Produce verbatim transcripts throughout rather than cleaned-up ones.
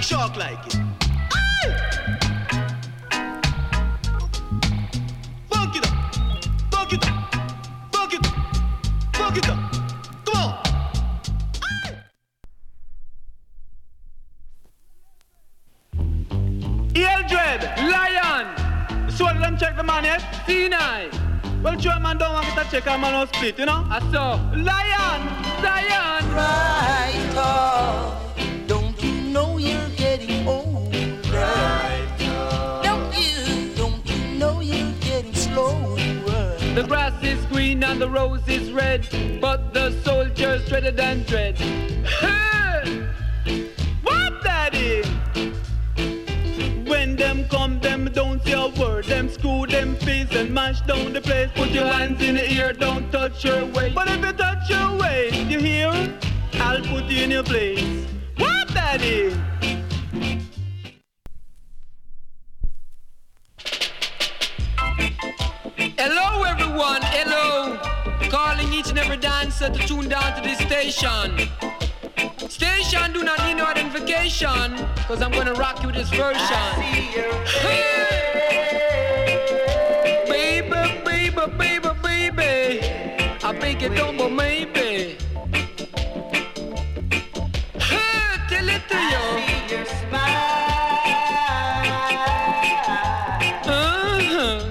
Shark like it. Aye. Funk it up, funk it up, funk it up, funk it up. Come on. Aye. Eldred, Lion. So them check the man yet? Sinai. Well, sure man don't want to check a man on split, you know? I saw. Lion, Lion. Right off. Don't you know you're getting old? Right off. Don't you, don't you know you're getting slower? The grass is green and the rose is red, but the soldier's dreader than dread. Hey! What, daddy? When them come, them don't say a word. Them screw them face and mash down the place. Put your hands in the ear, don't touch your waist. But if you touch your waist, you hear? I'll put you in your place. What, daddy? Hello everyone, hello. Calling each and every dancer to tune down to this station. Station do not need no identification, cause I'm gonna rock you with this version. Hey! Baby, baby, baby, baby, I beg you don't, but maybe. Hey, tell it to you. Uh-huh.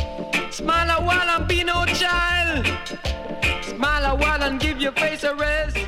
Smile a while and be no child. Smile a while and give your face a rest.